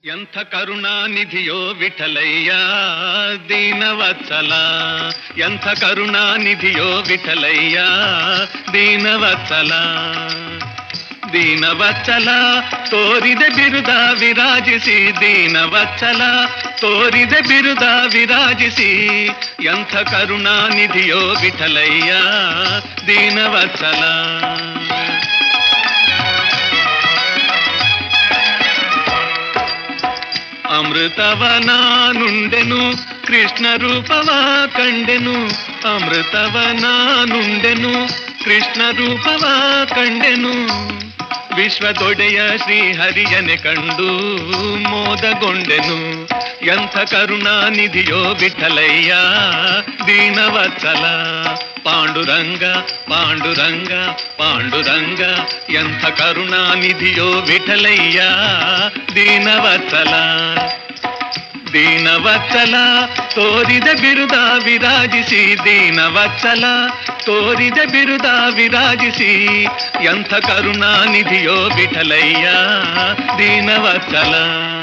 ಎಂಥ ಕರುಣಾನಿಧಿಯೋ ವಿಠಲಯ್ಯ ದೀನವತ್ಸಲ, ಎಂಥ ಕರುಣಾನಿಧಿಯೋ ವಿಠಲಯ್ಯ ದೀನವತ್ಸಲ. ದೀನವತ್ಸಲ ತೋರಿದ ಬಿರುದ ವಿರಾಜಿಸಿ, ದೀನವತ್ಸಲ ತೋರಿದ ಬಿರುದ ವಿರಾಜಿಸಿ, ಎಂಥ ಕರುಣಾನಿಧಿಯೋ ವಿಠಲಯ್ಯ ದೀನವತ್ಸಲ. ಅಮೃತವ ನಾನುಂಡೆನು ಕೃಷ್ಣ ರೂಪವ ಕಂಡೆನು, ಅಮೃತವ ನಾನುಂಡೆನು ಕೃಷ್ಣ ರೂಪವ ಕಂಡೆನು. ವಿಶ್ವದೊಡೆಯ ಶ್ರೀಹರಿಯನೆ ಕಂಡು ಮೋದಗೊಂಡೆನು, ಎಂಥ ಕರುಣಾನಿಧಿಯೋ ವಿಠಲಯ್ಯ ದೀನವತ್ಸಲ. ಪಾಂಡುರಂಗ ಪಾಂಡುರಂಗ ಪಾಂಡುರಂಗ, ಎಂಥ ಕರುಣಾನಿಧಿಯೋ ವಿಠಲಯ್ಯ ದೀನವತ್ಸಲ. ದೀನವತ್ಸಲ ತೋರಿದ ಬಿರುದ ವಿರಾಜಿಸಿ, ದೀನವತ್ಸಲ ತೋರಿದ ಬಿರುದ ವಿರಾಜಿಸಿ, ಎಂಥ ಕರುಣಾನಿಧಿಯೋ ವಿಠಲಯ್ಯ ದೀನವತ್ಸಲ.